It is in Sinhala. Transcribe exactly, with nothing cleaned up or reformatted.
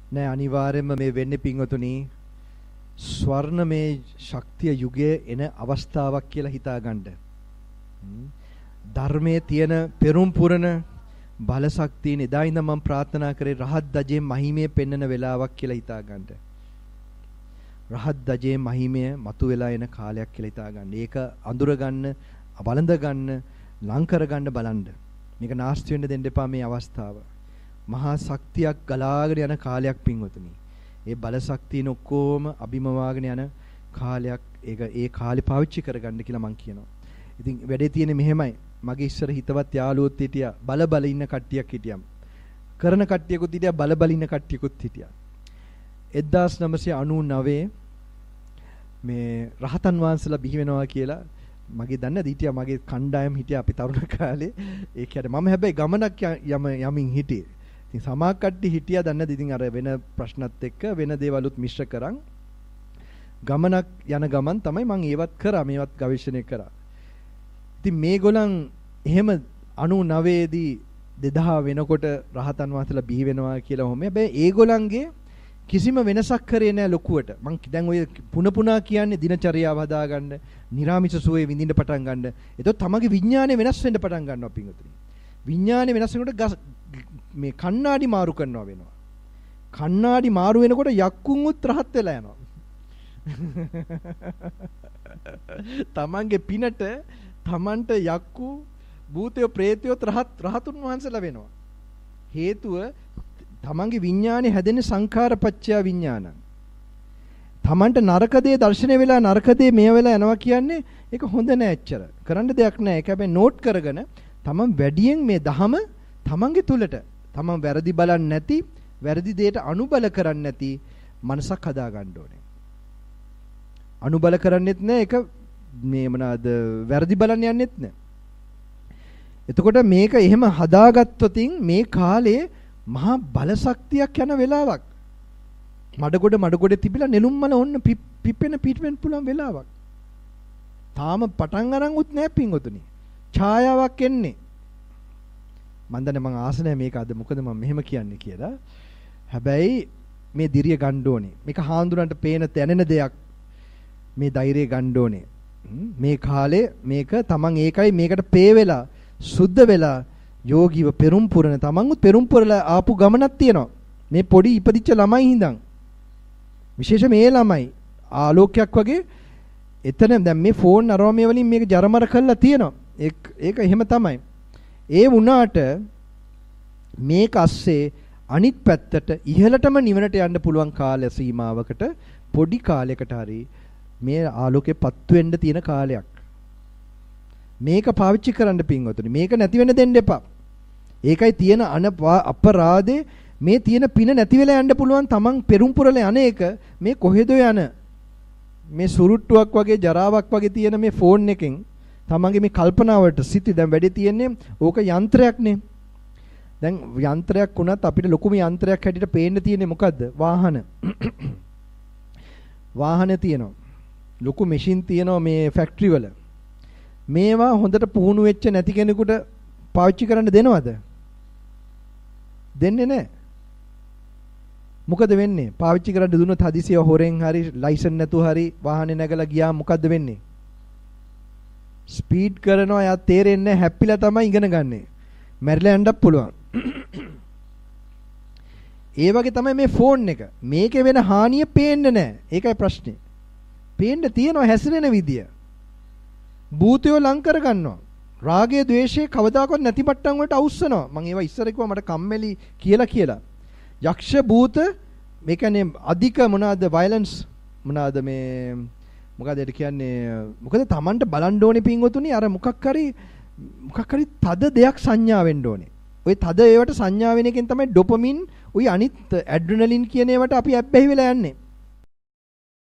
නෑ අනිවාර්යයෙන්ම මේ වෙන්නේ පින්වතුනි ස්වර්ණමය ශක්තිය යුගයේ එන අවස්ථාවක් කියලා හිතාගන්න. ධර්මයේ තියෙන පෙරම් පුරන බල ශක්තියනේ එදා ඉඳන් මම ප්‍රාර්ථනා කරේ රහත් දජේ මහිමය පෙන්වන වෙලාවක් කියලා හිතාගන්න. රහත් දජේ මහිමය මතුවලා එන කාලයක් කියලා හිතාගන්න. ඒක අඳුර ගන්න, බලඳ ගන්න, ලං කර ගන්න බලන්න. මේක නාස්ති වෙන්න දෙන්න එපා මේ අවස්ථාව. මහා ශක්තියක් ගලාගෙන යන කාලයක් පින්වතුනි. ඒ බල ශක්තියන ඔක්කොම අභිමවාගෙන යන කාලයක්. ඒක ඒ කාලේ පාවිච්චි කරගන්න කියලා මම කියනවා. ඉතින් වැඩේ තියෙන්නේ මෙහෙමයි. මගේ ඉස්සර හිතවත් යාළුවොත් හිටියා. බල බල ඉන්න කට්ටියක් හිටියම්. කරන කට්ටියකුත් හිටියා, බල බල ඉන්න කට්ටියකුත් හිටියා. එක්දාස් නවසිය අනූනවය මේ රහතන් වහන්සේලා බිහි වෙනවා කියලා මගේ දන්නේ හිටියා. මගේ කණ්ඩායම හිටියා අපි තරුණ කාලේ. ඒ කියන්නේ මම හැබැයි ගමනක් යම යමින් හිටියේ. ඉතින් සමහර කට්ටිය හිටියා දන්නේ ඉතින් අර වෙන ප්‍රශ්නත් එක්ක වෙන දේවලුත් මිශ්‍ර කරන් ගමනක් යන ගමන් තමයි මම ඒවත් කරා මේවත් ගවේෂණය කරා. ඉතින් මේගොල්ලන් එහෙම අනූනවය දී දෙදහ වෙනකොට රහතන් වහන්සේලා බිහි වෙනවා කියලා හොම. හැබැයි ඒගොල්ලන්ගේ කිසිම වෙනසක් කරේ නැහැ ලොකුවට. මං දැන් ඔය පුන පුනා කියන්නේ දිනචරියාව හදාගන්න, නිරාමිෂ සුවේ විඳින්න පටන් ගන්න. ඒතකොට තමගේ විඥානය වෙනස් වෙන්න පටන් ගන්නවා පින්වතුනි. විඥානය වෙනස් වෙනකොට මේ කණ්ණාඩි මාරු කරනවා වෙනවා. කණ්ණාඩි මාරු වෙනකොට යක්කුන් උත් රහත් වෙලා යනවා. තමන්ගේ පිනට තමන්ට යක්කු භූතය ප්‍රේතයෝ රහත් රහතුන් වහන්සේලා වෙනවා. හේතුව තමන්ගේ විඥානේ හැදෙන සංඛාරපච්චය විඥානං. තමන්ට නරක දේ දර්ශනය වෙලා නරක දේ මේ වෙලා යනවා කියන්නේ ඒක හොඳ නෑ ඇච්චර. කරන්න දෙයක් නෑ. ඒක හැබැයි නෝට් කරගෙන තමන් වැඩියෙන් මේ දහම තමන්ගේ තුලට තමන් වැරදි බලන්නේ නැති, වැරදි දෙයට අනුබල කරන්නේ නැති මනසක් හදා ගන්න ඕනේ. අනුබල කරන්නේත් නෑ ඒක මේ මොනවාද වැරදි බලන්න යන්නෙත් නෑ. එතකොට මේක එහෙම හදාගත්තොතින් මේ කාලේ මහා බල ශක්තියක් යන වෙලාවක්. මඩගොඩ මඩගොඩ තිබිලා නෙළුම්මල ඔන්න පිපෙන පිටවෙන්න පුළුවන් වෙලාවක්. තාම පටන් අරන් උත් නෑ පින්වතුනි. ඡායාවක් එන්නේ. මන් දන්නේ මං ආස නැහැ මේක අද මොකද මම මෙහෙම කියන්නේ කියලා. හැබැයි මේ දිරිය ගන්න ඕනේ. මේක හාඳුනන්ට පේන දැනෙන දෙයක්. මේ ධෛර්යය ගන්න ඕනේ. මේ කාලේ මේක තමන් ඒකයි මේකට පේ වෙලා සුද්ධ වෙලා යෝගීව පෙරම් පුරන තමන්ුත් පෙරම් පුරලා ආපු ගමනක් තියෙනවා. මේ පොඩි ඉපදිච්ච ළමයි හිඳන් විශේෂ මේ ළමයි ආලෝකයක් වගේ එතන දැන් මේ ෆෝන් අරෝමේ වලින් මේක ජරමර කරලා තියෙනවා. ඒක ඒක එහෙම තමයි. ඒ වුණාට මේක අස්සේ අනිත් පැත්තට ඉහළටම නිවනට යන්න පුළුවන් කාල සීමාවකට පොඩි කාලයකට හරි මේ ආලෝකේ පත්තු වෙන්න තියෙන කාලයක්. මේක පාවිච්චි කරන්න පින්වතුනි. මේක නැති වෙන්න දෙන්න එපා. ඒකයි තියෙන අපරාධේ මේ තියෙන පින නැති වෙලා යන්න පුළුවන් තමන් පෙරම් පුරලා යන එක මේ කොහෙද යන මේ සුරුට්ටුවක් වගේ ජරාවක් වගේ තියෙන මේ ෆෝන් එකෙන් තමන්ගේ මේ කල්පනාවට සිටි දැන් වැඩි තියෙන්නේ ඕක යන්ත්‍රයක්නේ. දැන් යන්ත්‍රයක් වුණත් අපිට ලොකුම යන්ත්‍රයක් හැටියට පේන්න තියෙන්නේ මොකද්ද? වාහන. වාහන තියෙනවා. ලොකු මැෂින් තියෙනවා මේ ෆැක්ටරි වල. මේවා හොඳට පුහුණු වෙච්ච නැති කෙනෙකුට පාවිච්චි කරන්න දෙනවද? දෙන්නේ නැහැ. මොකද වෙන්නේ? පාවිච්චි කරන්න දුන්නොත් හදිසිය හොරෙන් හරි ලයිසන් නැතුව හරි වාහනේ නැගලා ගියාම මොකද්ද වෙන්නේ? ස්පීඩ් කරනවා යා තේරෙන්නේ නැහැ හැප්පිලා තමයි ඉගෙන ගන්නෙ. මැරිලා යන්නත් පුළුවන්. ඒ වගේ තමයි මේ ෆෝන් එක. මේකේ වෙන හානිය පේන්නේ නැහැ. ඒකයි ප්‍රශ්නේ. පේන්න තියෙනවා හැසිරෙන විදිය. භූතයෝ ලං කර ගන්නවා. රාගය, ద్వේෂය කවදාකවත් නැති මට්ටම් වලට අවුස්සනවා. මම ඒවා ඉස්සර කිව්වා මට කම්මැලි කියලා කියලා. යක්ෂ භූත මේ කියන්නේ අධික මොනවාද වයලන්ස් මොනවාද මේ මොකද ඒකට කියන්නේ මොකද Tamanට බලන්න ඕනේ පින්වතුනි අර මොකක් හරි මොකක් හරි තද දෙයක් සංඥා වෙන්න ඕනේ. ওই තද ඒවට සංඥා වෙන එකෙන් තමයි ඩොපමින් ওই අනිත් ඇඩ්‍රිනලින් කියන ඒවට අපි ඇබ්බැහි වෙලා යන්නේ.